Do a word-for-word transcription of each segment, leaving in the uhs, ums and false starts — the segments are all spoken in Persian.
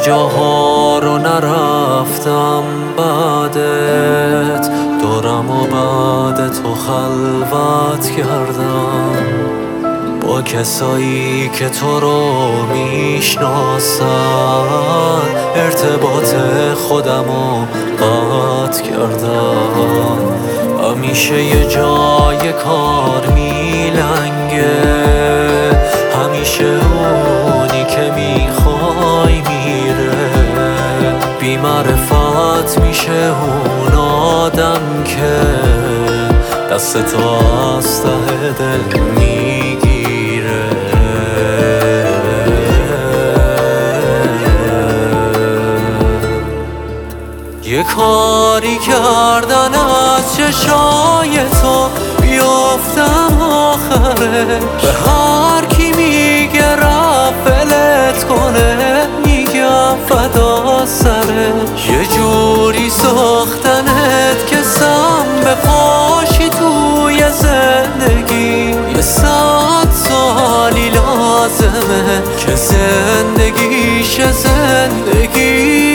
جاها رو نرفتم بعدت، دورم و بعد تو خلوت کردم با کسایی که تو رو میشناسن، ارتباط خودمو قطع کردم. همیشه یه جای کار میلنگه، همیشه اونی که میخوای میره، بی معرفت میشه اون آدم که دست تو از ته دل میگیره. یه کاری کردن از چشای تو بیافتم آخره، به هر کی میگه رفلت کنه میگم فدا سرش. یه جوری ساختنت که سم به پاشی توی زندگی، یه صد سالی لازمه که زندگیش زندگی.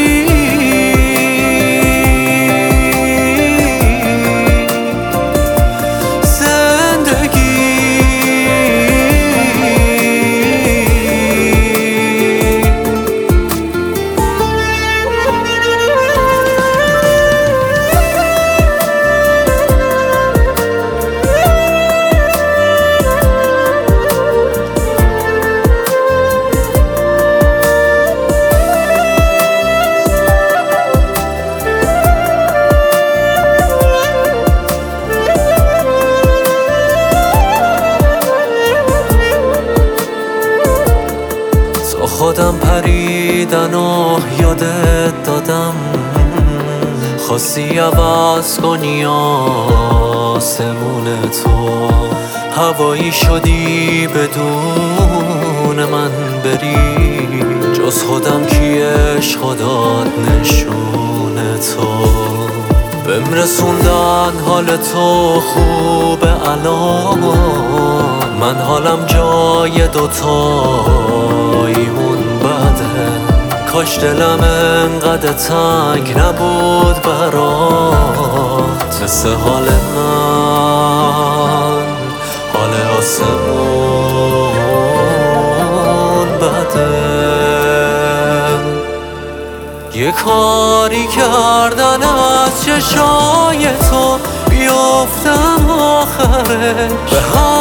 خودم پریدن و یادت دادم، خواستی عوض کنی آسمون تو، هوایی شدی بدون من بری، جز خودم کی عشق داد نشون تو. بهم رسوندن حال تو خوبه الان، من حالم جای دوتاییمون بده، کاش دلم انقدر تنگ نبود برات، مثل حال من حال آسمون بده. یه کاری کردن از چشای تو بیافتم آخره، به